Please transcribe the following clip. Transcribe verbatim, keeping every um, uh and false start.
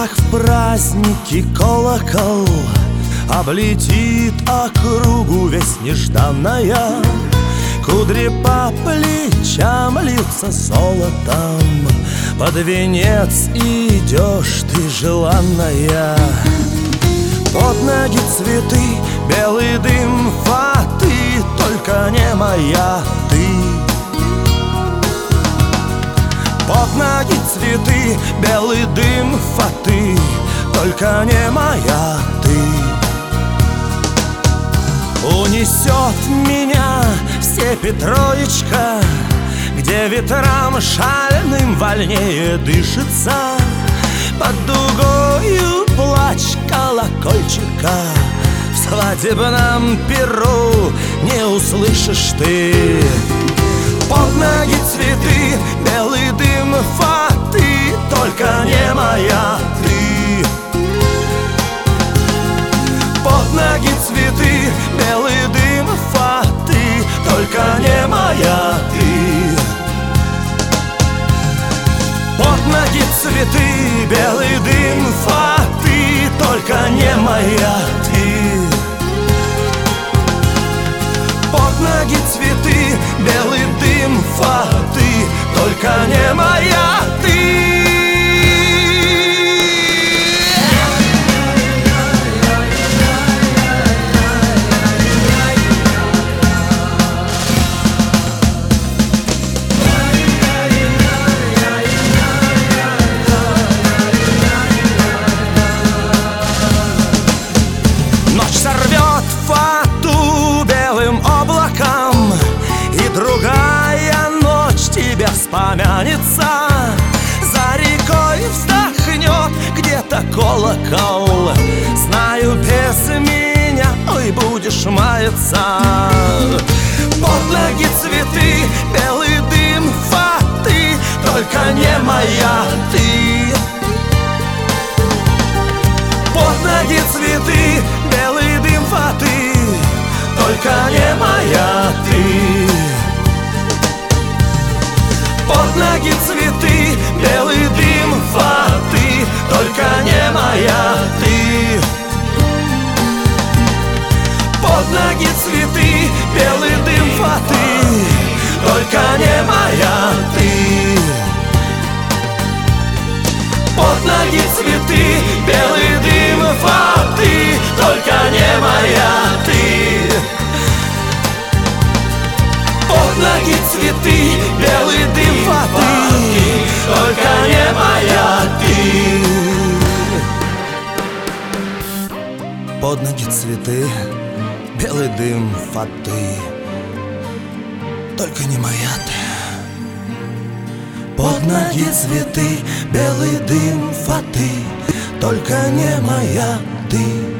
Как в празднике колокол облетит округу весь нежданная. Кудри по плечам льются золотом, под венец идешь ты, желанная. Под ноги цветы, белый дым фаты, только не моя ты. Под ноги цветы, белый дым фаты, только не моя ты. Унесет меня в степи Троечка, где ветрам шальным вольнее дышится. Под дугою плач колокольчика, в свадебном перу не услышишь ты. Под ноги цветы, белый дым фаты, только не моя ты. Под ноги цветы, белый дым фаты, только не моя ты. Под ноги цветы, белый дым фаты, только не моя ты. Под ноги цветы, белый дым фаты, только не моя ты. Ночь сорвет фату белым облаком, и другая ночь тебе вспомянется. За рекой вздохнет где-то колокол, знаю, без меня, ой, будешь маяться. Под ноги цветы, белый дым фаты, только не моя ты. Под ноги цветы, белый дым фаты, только не моя ты. Под ноги цветы, белый дым фаты, только не моя ты. Под ноги цветы, белый дым фаты, только не моя ты. Под ноги цветы, белый дым фаты, только не моя ты. Под ноги цветы, белый дым фаты, только не моя ты. Под ноги цветы, белый дым фаты, только не моя ты. Под ноги цветы, белый дым фаты, только не моя ты.